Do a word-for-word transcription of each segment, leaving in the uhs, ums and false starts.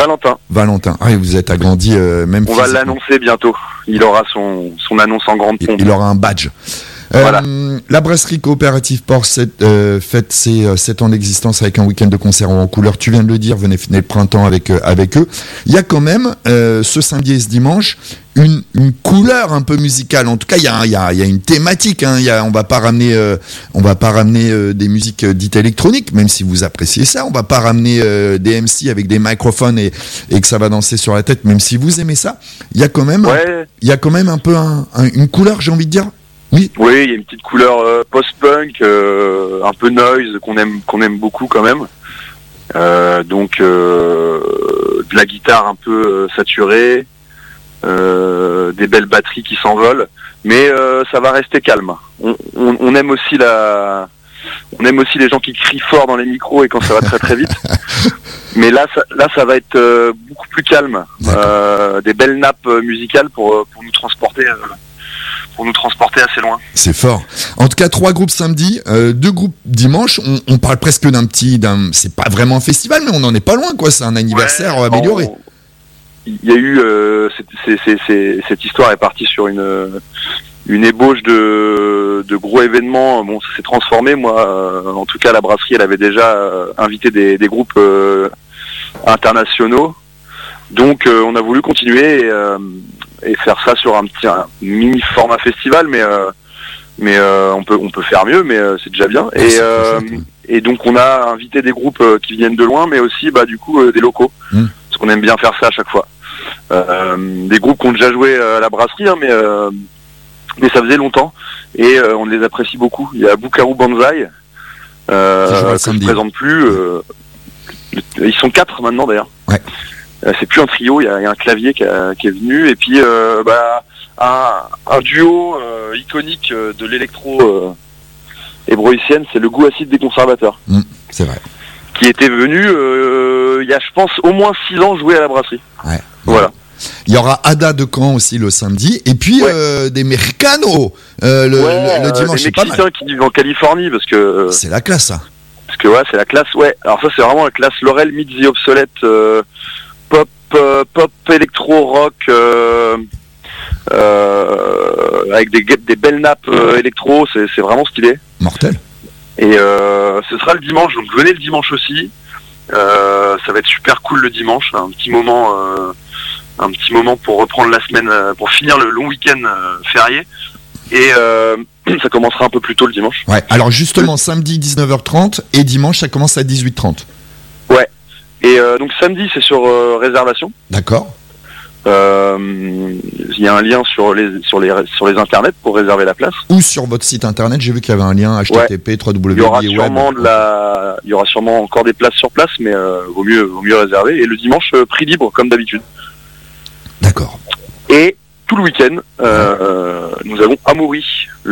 Valentin. Valentin. Ah, vous êtes agrandi euh, même. On va l'annoncer bientôt. Il aura son, son annonce en grande pompe. Il, il aura un badge. Voilà. Euh, la brasserie coopérative Port euh, fête ses euh, sept ans d'existence avec un week-end de concert en couleur. Tu viens de le dire, venez finir le printemps avec, euh, avec eux. Il y a quand même, euh, ce samedi et ce dimanche, une, une couleur un peu musicale. En tout cas, il y a, il y a, il y a une thématique. Hein. Il y a, on va pas ramener, euh, on va pas ramener euh, des musiques euh, dites électroniques, même si vous appréciez ça. On va pas ramener euh, des M C avec des microphones et, et que ça va danser sur la tête, même si vous aimez ça. Il y a quand même, ouais. il y a quand même un peu un, un, une couleur, j'ai envie de dire. Oui. Oui, il y a une petite couleur euh, post-punk, euh, un peu noise qu'on aime, qu'on aime beaucoup quand même. Euh, donc euh, de la guitare un peu euh, saturée, euh, des belles batteries qui s'envolent, mais euh, ça va rester calme. On, on, on aime aussi la, on aime aussi les gens qui crient fort dans les micros et quand ça va très très vite. Mais là, ça, là, ça va être euh, beaucoup plus calme. Euh, des belles nappes musicales pour pour nous transporter. Euh, pour nous transporter assez loin. C'est fort. En tout cas, trois groupes samedi, euh, deux groupes dimanche. On, on parle presque d'un petit, d'un, c'est pas vraiment un festival, mais on n'en est pas loin, quoi. C'est un anniversaire ouais, amélioré. Il y a eu, euh, c'est, c'est, c'est, c'est, cette histoire est partie sur une une ébauche de de gros événements. Bon, ça s'est transformé. Moi, euh, en tout cas, la brasserie, elle avait déjà euh, invité des, des groupes euh, internationaux. Donc, euh, on a voulu continuer. Et, euh, et faire ça sur un petit un mini format festival, mais euh, mais euh, on peut on peut faire mieux, mais euh, c'est déjà bien. Et euh, et donc on a invité des groupes euh, qui viennent de loin, mais aussi bah du coup euh, des locaux, mmh. parce qu'on aime bien faire ça à chaque fois. Euh, des groupes qui ont déjà joué à la brasserie, hein, mais euh, mais ça faisait longtemps et euh, on les apprécie beaucoup. Il y a Bukaru Banzai euh, que je ne présente plus. Euh, ils sont quatre maintenant d'ailleurs. Ouais. Euh, c'est plus un trio, il y, y a un clavier qui, a, qui est venu et puis euh, bah, un, un duo euh, iconique de l'électro euh, hébroïcienne, c'est le Goût Acide des Conservateurs. Mmh, c'est vrai. Qui était venu euh, il y a, je pense, au moins six ans jouer à la brasserie. Ouais. Voilà. Il y aura Ada de Caen aussi le samedi et puis ouais. euh, des Mexicanos euh, le, ouais, le, le dimanche. Euh, c'est pas mal. Des Mexicains qui vivent en Californie parce que. Euh, c'est la classe ça. Parce que ouais, c'est la classe. Ouais. Alors ça c'est vraiment la classe Laurel meets the Obsolete. Euh, pop euh, pop électro rock euh, euh, avec des, des belles nappes euh, électro, c'est, c'est vraiment stylé. Mortel. Et euh, ce sera le dimanche, donc venez le dimanche aussi. Euh, ça va être super cool le dimanche, un petit moment euh, un petit moment pour reprendre la semaine, euh, pour finir le long week-end euh, férié. Et euh, ça commencera un peu plus tôt le dimanche. Ouais. Alors justement, samedi dix-neuf heures trente et dimanche ça commence à dix-huit heures trente. Ouais. Et euh, donc samedi c'est sur euh, réservation. D'accord. Il euh, y a un lien sur les sur les sur les internets pour réserver la place. Ou sur votre site internet, j'ai vu qu'il y avait un lien H T T P ouais. www. Il y aura sûrement de la, il y aura sûrement encore des places sur place, mais euh, vaut mieux vaut mieux réserver. Et le dimanche euh, prix libre comme d'habitude. D'accord. Et tout le week-end, euh, ouais. nous avons Amaury,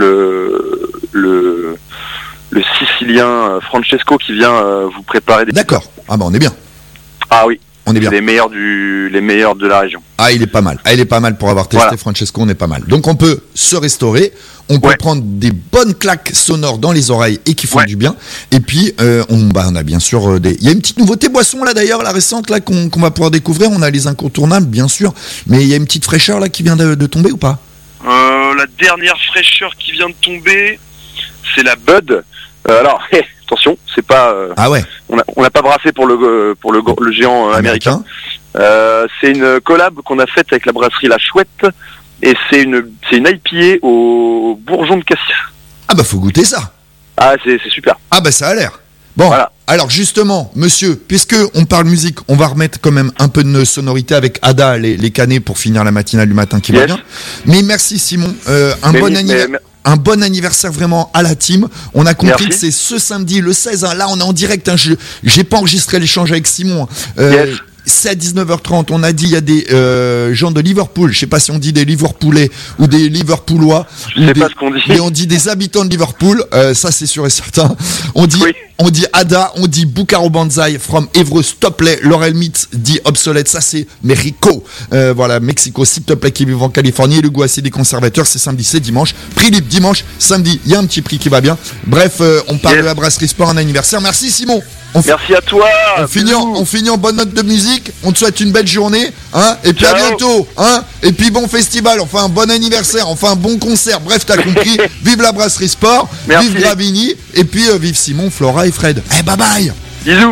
le le le Sicilien Francesco qui vient euh, vous préparer des. D'accord. Ah bah on est bien. Ah oui. On est bien. Les meilleurs du, les meilleurs de la région. Ah, il est pas mal. Ah, il est pas mal pour avoir testé voilà. Francesco, on est pas mal. Donc on peut se restaurer, on peut ouais. prendre des bonnes claques sonores dans les oreilles et qui font ouais. du bien. Et puis euh, on, bah, on a bien sûr euh, des. Il y a une petite nouveauté boisson là d'ailleurs, la récente là qu'on, qu'on va pouvoir découvrir. On a les incontournables bien sûr, mais il y a une petite fraîcheur là qui vient de, de tomber ou pas ? euh, La dernière fraîcheur qui vient de tomber, c'est la Bud. Euh, alors. Attention, c'est pas. Euh, ah ouais. On n'a on a pas brassé pour le euh, pour le, le géant euh, américain. américain. Euh, c'est une collab qu'on a faite avec la brasserie La Chouette et c'est une c'est une I P A au bourgeon de cassis. Ah bah faut goûter ça. Ah c'est c'est super. Ah bah ça a l'air. Bon. Voilà. Alors justement, monsieur, puisque on parle musique, on va remettre quand même un peu de sonorité avec Ada les les canets pour finir la matinale du matin qui yes. va bien. Mais merci Simon, euh, un mais bon anniversaire. Un bon anniversaire vraiment à la team. On a compris Merci. que c'est ce samedi, le seize. Hein, là, on est en direct. Hein, je j'ai pas enregistré l'échange avec Simon. Euh, yes. C'est à dix-neuf heures trente. On a dit il y a des euh, gens de Liverpool. Je sais pas si on dit des Liverpoolais ou des Liverpoolois. Je sais des, pas ce qu'on dit. Mais on dit des habitants de Liverpool. Euh, ça, c'est sûr et certain. On dit, oui. on dit Ada, on dit Bukaru Banzai from Évreux, s'il te plaît. Laurel Meets dit obsolète. Ça, c'est Mexico. Euh, voilà, Mexico, s'il te plaît, qui vit en Californie. Et le goût acide des conservateurs, c'est samedi, c'est dimanche. Prix libre dimanche, samedi. Il y a un petit prix qui va bien. Bref, euh, on parle yes. de la brasserie Sport, un anniversaire. Merci Simon. On Merci f... à toi. On finit, en, on finit en bonne note de musique. Eric, on te souhaite une belle journée, hein, et puis Ciao. à bientôt, hein, et puis bon festival, enfin un bon anniversaire, enfin un bon concert, bref, t'as compris. Vive la brasserie Sport, Merci. vive Gravini, et puis euh, vive Simon, Flora et Fred. Eh, bye bye. Bisous.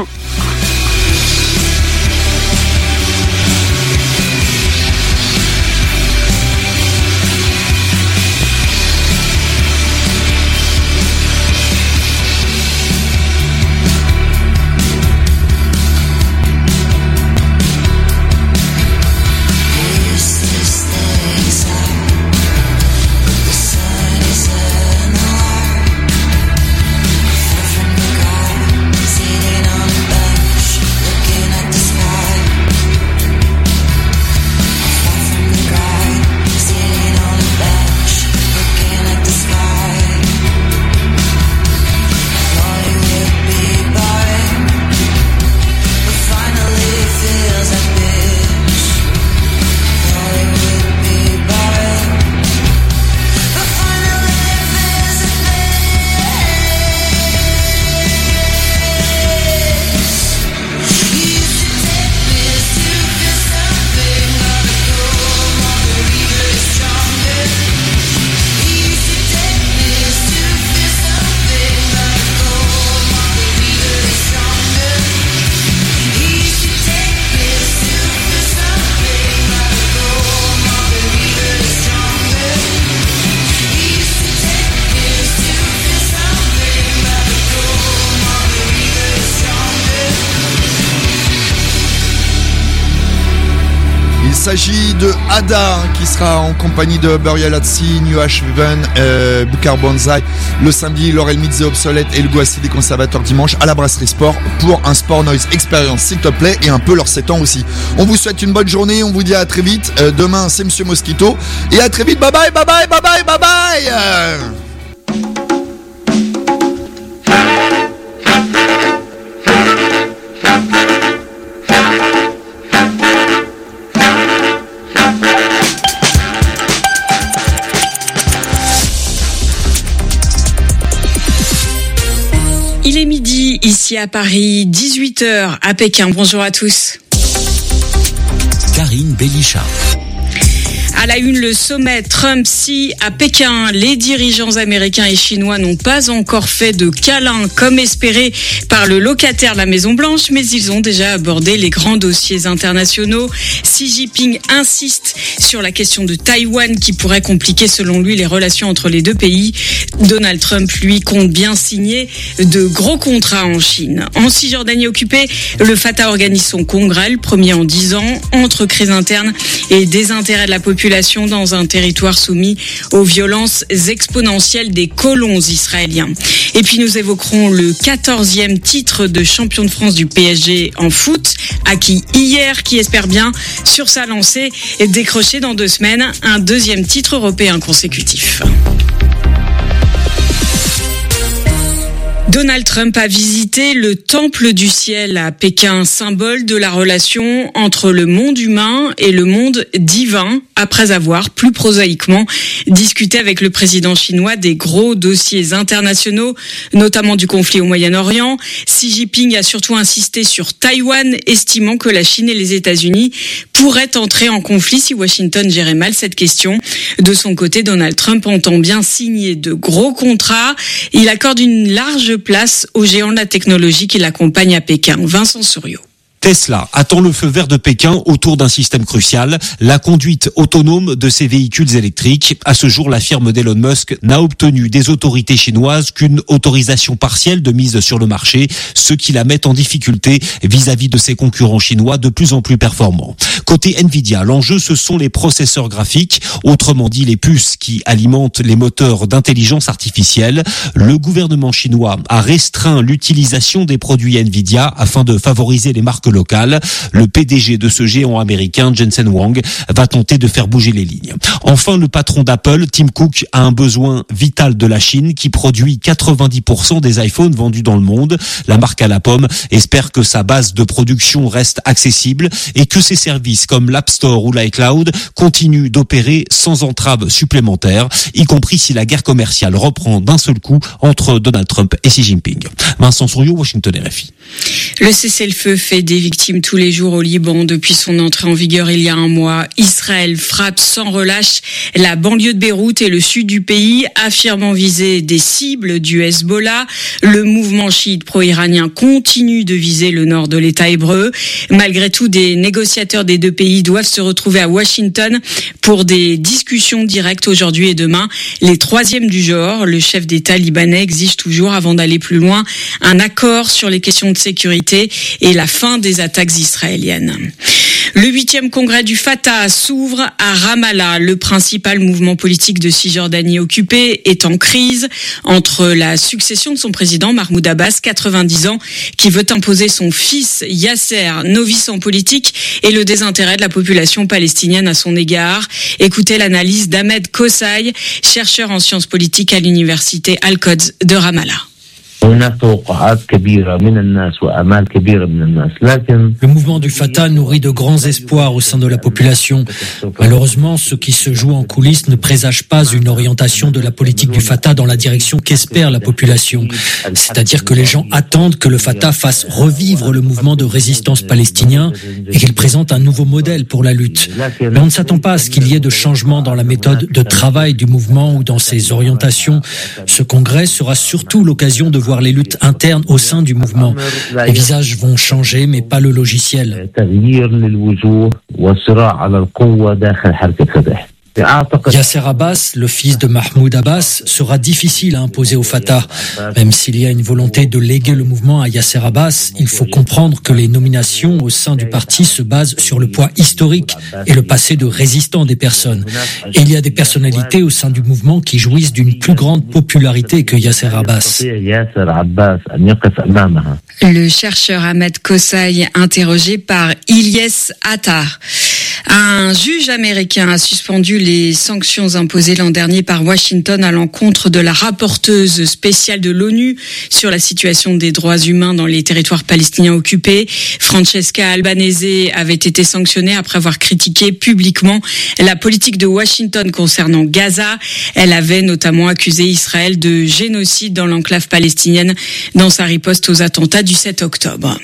Il s'agit de Ada, hein, qui sera en compagnie de Burial at Sea, New Haven, euh, Bukar Banzai le samedi, Laurel Midze Obsolète et le Guassi des Conservateurs dimanche à la Brasserie Sport pour un Sport Noise Experience, s'il te plaît, et un peu leur sept ans aussi. On vous souhaite une bonne journée, on vous dit à très vite. Euh, demain, c'est Monsieur Mosquito. Et à très vite, bye bye, bye bye, bye bye, bye bye. Euh... Il est midi, ici à Paris, dix-huit heures à Pékin. Bonjour à tous. Karine Bélichard. À la une, le sommet Trump-Xi à Pékin. Les dirigeants américains et chinois n'ont pas encore fait de câlin comme espéré par le locataire de la Maison-Blanche, mais ils ont déjà abordé les grands dossiers internationaux. Xi Jinping insiste sur la question de Taïwan qui pourrait compliquer selon lui les relations entre les deux pays. Donald Trump, lui, compte bien signer de gros contrats en Chine. En Cisjordanie occupée, le Fatah organise son congrès, le premier en dix ans, entre crise interne et désintérêt de la population dans un territoire soumis aux violences exponentielles des colons israéliens. Et puis nous évoquerons le quatorzième titre de champion de France du P S G en foot, acquis hier, qui espère bien, sur sa lancée, décrocher dans deux semaines un deuxième titre européen consécutif. Donald Trump a visité le Temple du Ciel à Pékin, symbole de la relation entre le monde humain et le monde divin, après avoir, plus prosaïquement, discuté avec le président chinois des gros dossiers internationaux, notamment du conflit au Moyen-Orient. Xi Jinping a surtout insisté sur Taïwan, estimant que la Chine et les États-Unis pourraient entrer en conflit si Washington gérait mal cette question. De son côté, Donald Trump entend bien signer de gros contrats. Il accorde une large place aux géants de la technologie qui l'accompagnent à Pékin. Vincent Souriau. Tesla attend le feu vert de Pékin autour d'un système crucial, la conduite autonome de ses véhicules électriques. À ce jour, la firme d'Elon Musk n'a obtenu des autorités chinoises qu'une autorisation partielle de mise sur le marché, ce qui la met en difficulté vis-à-vis de ses concurrents chinois de plus en plus performants. Côté Nvidia, l'enjeu, ce sont les processeurs graphiques, autrement dit les puces qui alimentent les moteurs d'intelligence artificielle. Le gouvernement chinois a restreint l'utilisation des produits Nvidia afin de favoriser les marques locales. Le P D G de ce géant américain, Jensen Huang, va tenter de faire bouger les lignes. Enfin, le patron d'Apple, Tim Cook, a un besoin vital de la Chine qui produit quatre-vingt-dix pour cent des iPhones vendus dans le monde. La marque à la pomme espère que sa base de production reste accessible et que ses services comme l'App Store ou l'iCloud continuent d'opérer sans entrave supplémentaire, y compris si la guerre commerciale reprend d'un seul coup entre Donald Trump et Xi Jinping. Vincent Souriau, Washington R F I. Le cessez-le-feu fait des victimes tous les jours au Liban depuis son entrée en vigueur il y a un mois. Israël frappe sans relâche la banlieue de Beyrouth et le sud du pays, affirmant viser des cibles du Hezbollah. Le mouvement chiite pro-iranien continue de viser le nord de l'État hébreu. Malgré tout, des négociateurs des deux pays doivent se retrouver à Washington pour des discussions directes aujourd'hui et demain. Les troisièmes du genre, le chef d'État libanais exige toujours, avant d'aller plus loin, un accord sur les questions de sécurité et la fin des attaques israéliennes. Le huitième congrès du Fatah s'ouvre à Ramallah. Le principal mouvement politique de Cisjordanie occupée est en crise entre la succession de son président Mahmoud Abbas, quatre-vingt-dix ans, qui veut imposer son fils Yasser, novice en politique, et le désintérêt de la population palestinienne à son égard. Écoutez l'analyse d'Ahmed Kossaï, chercheur en sciences politiques à l'université Al-Quds de Ramallah. Le mouvement du Fatah nourrit de grands espoirs au sein de la population. Malheureusement, ce qui se joue en coulisses ne présage pas une orientation de la politique du Fatah dans la direction qu'espère la population. C'est-à-dire que les gens attendent que le Fatah fasse revivre le mouvement de résistance palestinien et qu'il présente un nouveau modèle pour la lutte. Mais on ne s'attend pas à ce qu'il y ait de changements dans la méthode de travail du mouvement ou dans ses orientations. Ce congrès sera surtout l'occasion de voir les luttes internes au sein du mouvement. Les visages vont changer, mais pas le logiciel. Yasser Abbas, le fils de Mahmoud Abbas, sera difficile à imposer au Fatah. Même s'il y a une volonté de léguer le mouvement à Yasser Abbas, il faut comprendre que les nominations au sein du parti se basent sur le poids historique et le passé de résistant des personnes. Et il y a des personnalités au sein du mouvement qui jouissent d'une plus grande popularité que Yasser Abbas. Le chercheur Ahmed Kossaï, interrogé par Ilyes Attar. Un juge américain a suspendu les sanctions imposées l'an dernier par Washington à l'encontre de la rapporteuse spéciale de l'ONU sur la situation des droits humains dans les territoires palestiniens occupés. Francesca Albanese avait été sanctionnée après avoir critiqué publiquement la politique de Washington concernant Gaza. Elle avait notamment accusé Israël de génocide dans l'enclave palestinienne dans sa riposte aux attentats du sept octobre.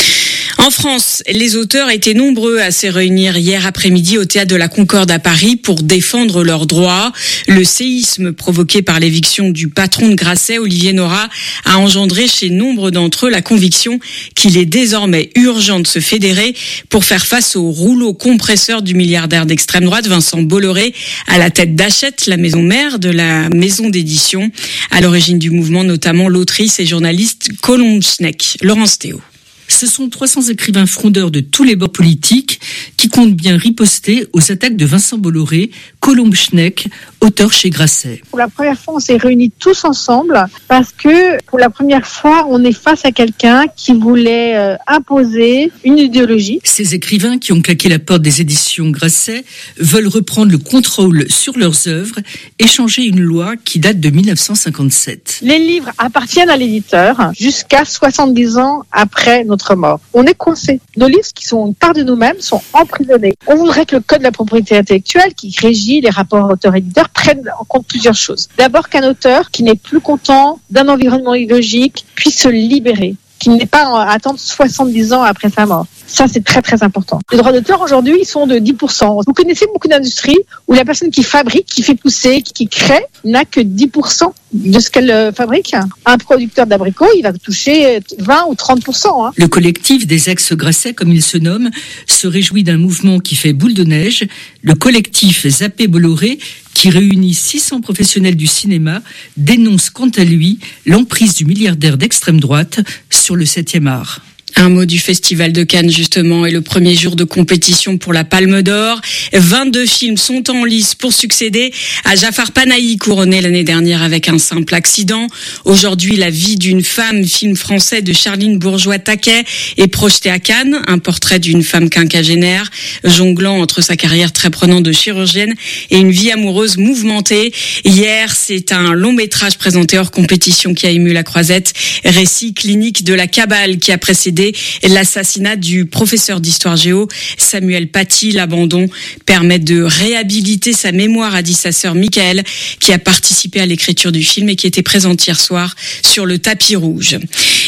En France, les auteurs étaient nombreux à se réunir hier après-midi au Théâtre de la Concorde à Paris pour défendre leurs droits. Le séisme provoqué par l'éviction du patron de Grasset, Olivier Nora, a engendré chez nombre d'entre eux la conviction qu'il est désormais urgent de se fédérer pour faire face au rouleau compresseur du milliardaire d'extrême droite Vincent Bolloré, à la tête d'Hachette, la maison mère de la maison d'édition. À l'origine du mouvement, notamment l'autrice et journaliste Colombe Schneck. Laurence Théo. Ce sont trois cents écrivains frondeurs de tous les bords politiques qui comptent bien riposter aux attaques de Vincent Bolloré, Colombe Schneck, auteur chez Grasset. Pour la première fois, on s'est réunis tous ensemble parce que pour la première fois, on est face à quelqu'un qui voulait euh, imposer une idéologie. Ces écrivains qui ont claqué la porte des éditions Grasset veulent reprendre le contrôle sur leurs œuvres et changer une loi qui date de dix-neuf cent cinquante-sept. Les livres appartiennent à l'éditeur jusqu'à soixante-dix ans après notre mort. On est coincé. Nos livres qui sont une part de nous-mêmes sont emprisonnés. On voudrait que le code de la propriété intellectuelle qui régit les rapports auteur-éditeur prenne en compte plusieurs choses. D'abord qu'un auteur qui n'est plus content d'un environnement idéologique puisse se libérer, qu'il n'ait pas à attendre soixante-dix ans après sa mort. Ça, c'est très, très important. Les droits d'auteur, aujourd'hui, ils sont de dix pour cent. Vous connaissez beaucoup d'industries où la personne qui fabrique, qui fait pousser, qui crée, n'a que dix pour cent de ce qu'elle fabrique. Un producteur d'abricots, il va toucher vingt ou trente pour cent. Hein. Le collectif des ex-Grasset, comme il se nomme, se réjouit d'un mouvement qui fait boule de neige. Le collectif Zappé Bolloré, qui réunit six cents professionnels du cinéma, dénonce quant à lui l'emprise du milliardaire d'extrême droite sur le septième art. Un mot du Festival de Cannes, justement, et le premier jour de compétition pour la Palme d'Or. vingt-deux films sont en lice pour succéder à Jafar Panahi, couronné l'année dernière avec Un simple accident. Aujourd'hui, La vie d'une femme, film français de Charline Bourgeois-Taquet, est projeté à Cannes. Un portrait d'une femme quinquagénaire, jonglant entre sa carrière très prenante de chirurgienne et une vie amoureuse mouvementée. Hier, c'est un long métrage présenté hors compétition qui a ému la Croisette. Récit clinique de la cabale qui a précédé l'assassinat du professeur d'histoire géo Samuel Paty. L'abandon permet de réhabiliter sa mémoire, a dit sa sœur Michael, qui a participé à l'écriture du film et qui était présente hier soir sur le tapis rouge.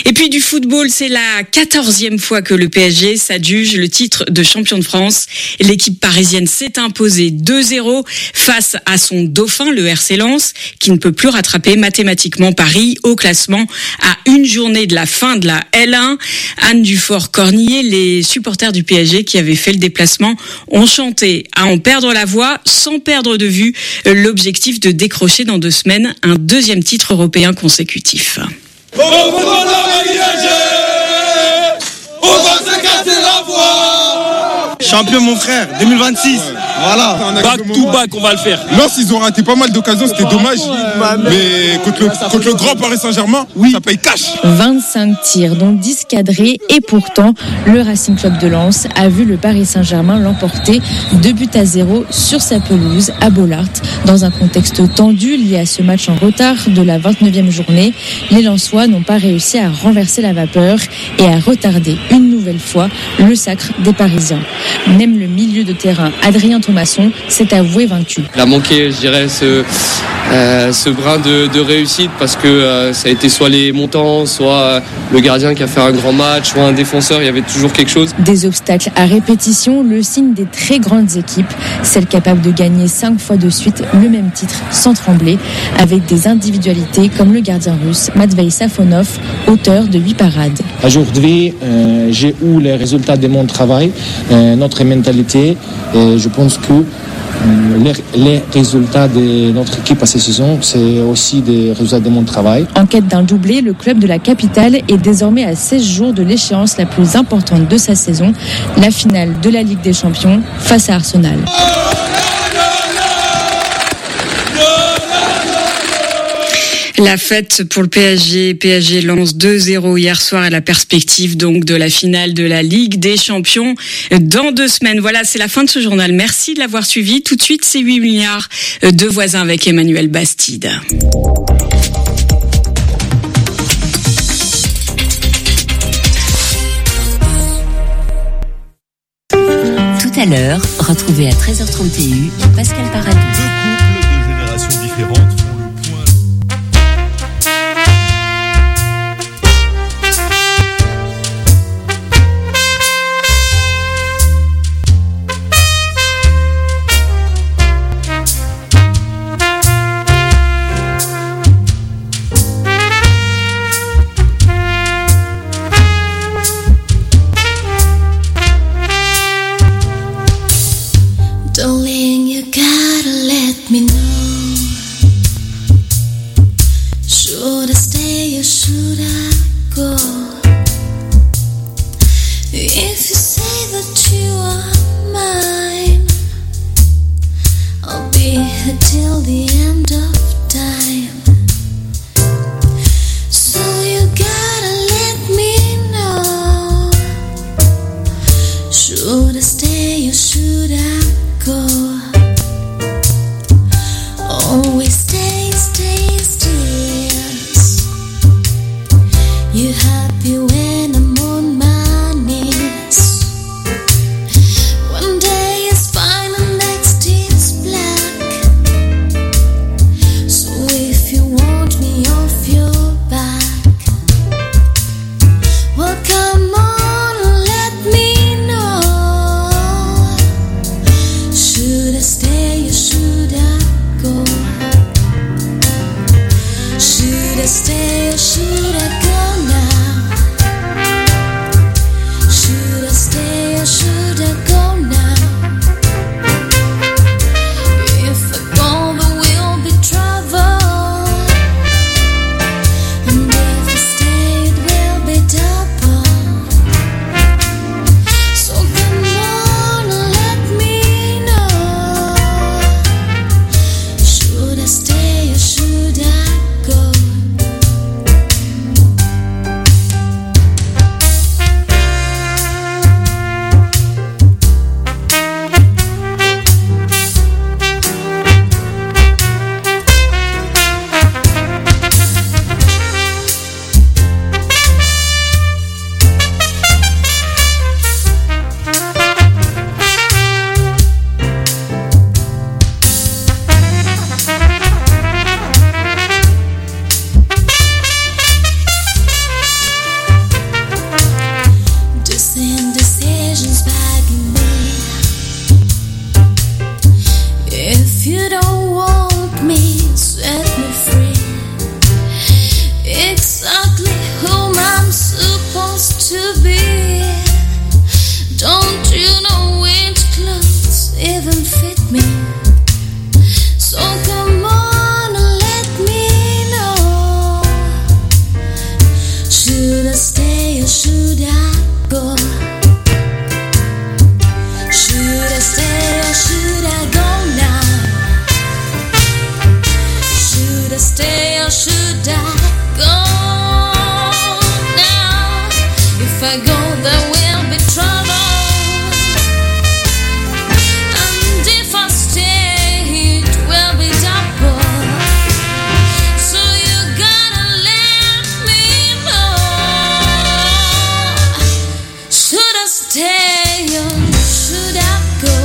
Et puis du football, c'est la quatorzième fois que le P S G s'adjuge le titre de champion de France. L'équipe parisienne s'est imposée deux zéro face à son dauphin, le R C Lens, qui ne peut plus rattraper mathématiquement Paris au classement à une journée de la fin de la L un. Anne Dufort-Cornillet, les supporters du P S G qui avaient fait le déplacement ont chanté à en perdre la voix sans perdre de vue l'objectif de décrocher dans deux semaines un deuxième titre européen consécutif. On va se casser la voix. Champion mon frère, deux mille vingt-six. Voilà. Back to back, on va le faire. Lens, ils ont raté pas mal d'occasions, c'était dommage. Mais contre le, contre le grand Paris Saint-Germain, oui, ça paye cash. vingt-cinq tirs, dont dix cadrés. Et pourtant, le Racing Club de Lens a vu le Paris Saint-Germain l'emporter deux buts à zéro sur sa pelouse à Bollaert. Dans un contexte tendu lié à ce match en retard de la vingt-neuvième journée, les Lensois n'ont pas réussi à renverser la vapeur et à retarder une nouvelle fois le sacre des Parisiens. Même le milieu de terrain, Adrien Thomasson, s'est avoué vaincu. Il a manqué, je dirais, ce, euh, ce brin de, de réussite parce que euh, ça a été soit les montants, soit euh, le gardien qui a fait un grand match, soit un défenseur, il y avait toujours quelque chose. Des obstacles à répétition, le signe des très grandes équipes, celles capables de gagner cinq fois de suite le même titre sans trembler, avec des individualités comme le gardien russe Matvei Safonov, auteur de huit parades. Aujourd'hui, euh, j'ai eu les résultats de mon travail, euh, notre mentalité, et je pense que euh, les, les résultats de notre équipe à cette saison, c'est aussi des résultats de mon travail. En quête d'un doublé, le club de la capitale est désormais à seize jours de l'échéance la plus importante de sa saison, la finale de la Ligue des Champions face à Arsenal. La fête pour le P S G, P S G lance deux zéro hier soir et la perspective donc de la finale de la Ligue des Champions dans deux semaines. Voilà, c'est la fin de ce journal. Merci de l'avoir suivi. Tout de suite, c'est huit milliards de voisins avec Emmanuel Bastide. Tout à l'heure, retrouvez à treize heures trente et un Pascal Paradou. Deux couples de générations différentes font le point. Darling, you gotta let me know. Should I stay or should I go? If you say that you are mine, I'll be here till the end of time. So you gotta let me know. Should I stay or should I go? Always stay, stay, stay. You happy when I'm on my knees. One day is fine and next is black. So if you want me off your back, well come on and let me know. If you don't want me, set me free. Exactly whom I'm supposed to be. Don't you know which clothes even fit me? So come on and let me know. Should I stay or should I go? Should I stay or should I go now? Should I stay or should I go now? If I go, there will be trouble. And if I stay, it will be double. So you gotta let me know. Should I stay or should I go?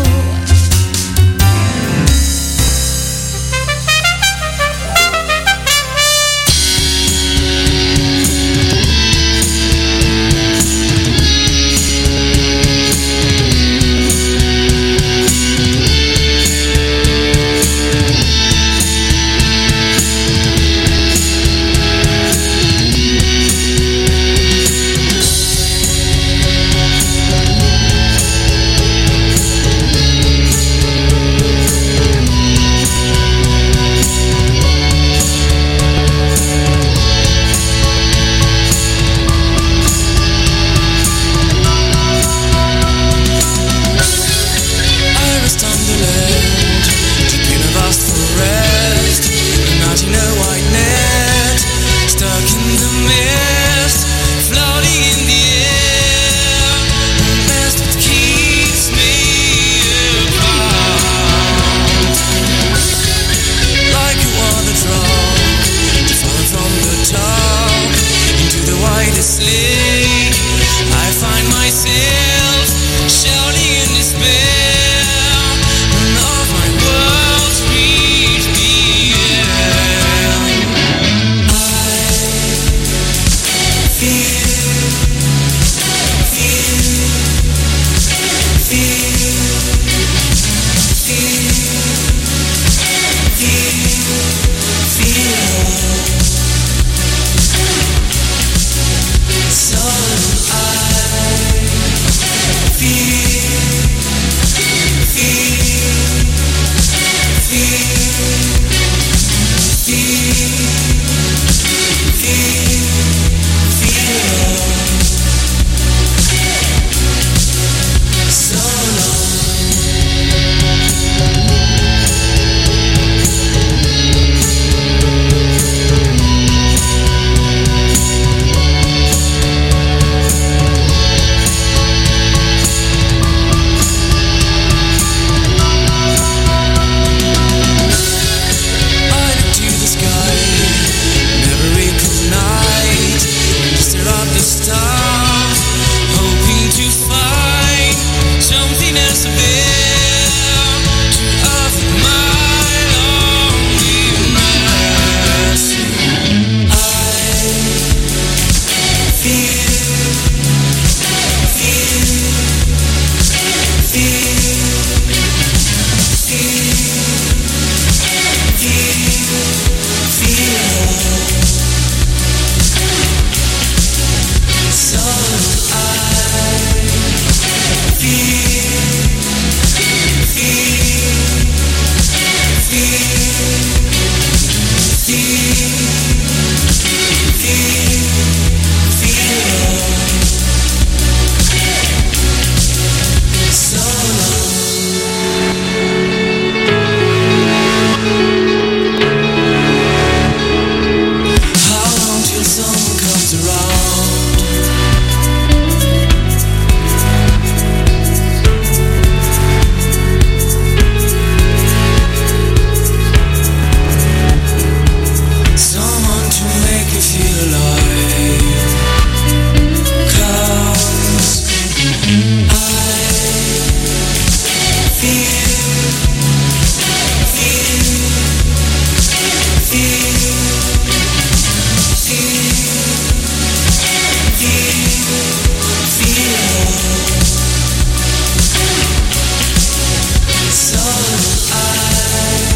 So I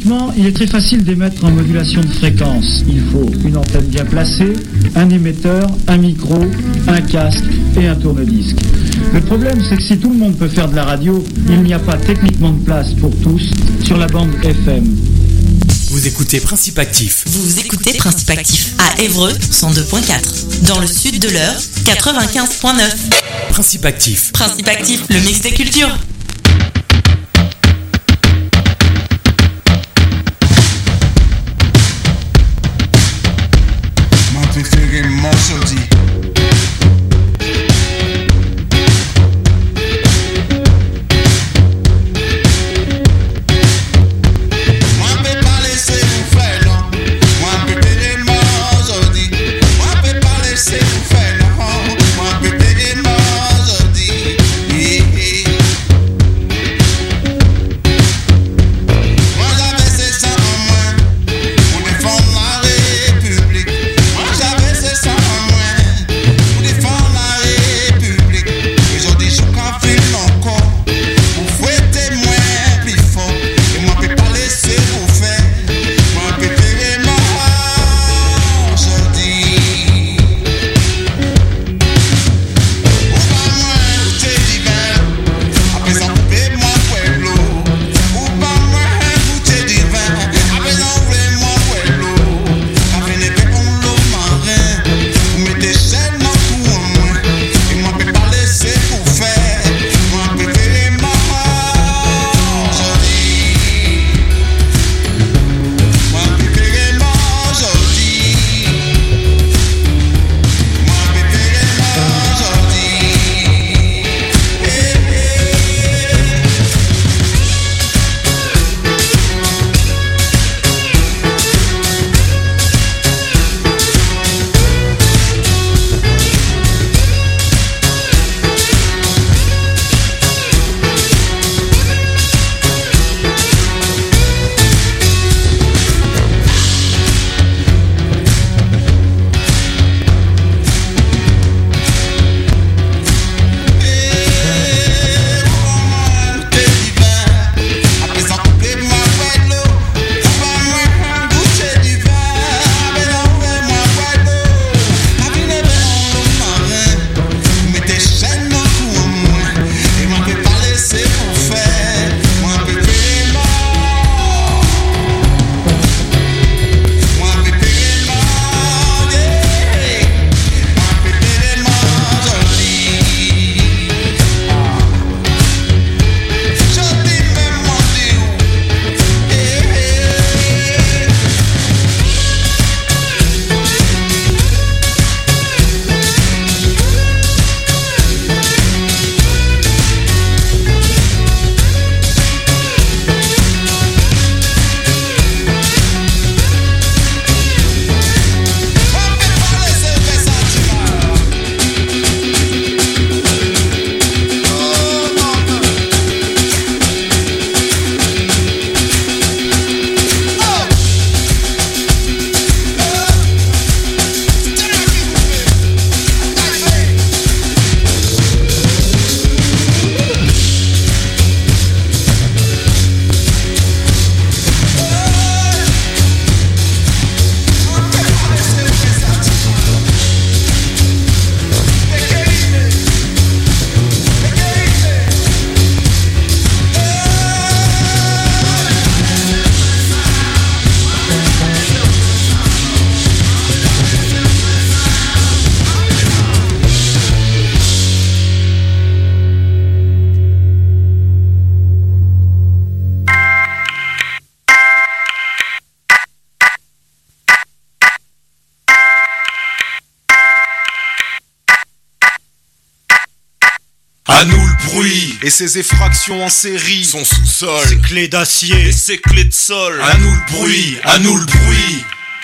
Techniquement, il est très facile d'émettre en modulation de fréquence. Il faut une antenne bien placée, un émetteur, un micro, un casque et un tourne-disque. Le problème, c'est que si tout le monde peut faire de la radio, il n'y a pas techniquement de place pour tous sur la bande F M. Vous écoutez Principe Actif. Vous écoutez Principe Actif à Évreux cent deux virgule quatre. Dans le sud de l'Eure, quatre-vingt-quinze virgule neuf. Principe Actif. Principe Actif, le mix des cultures. À nous le bruit et ses effractions en série. Son sous-sol, ses clés d'acier et ses clés de sol. À nous le bruit, à nous le bruit.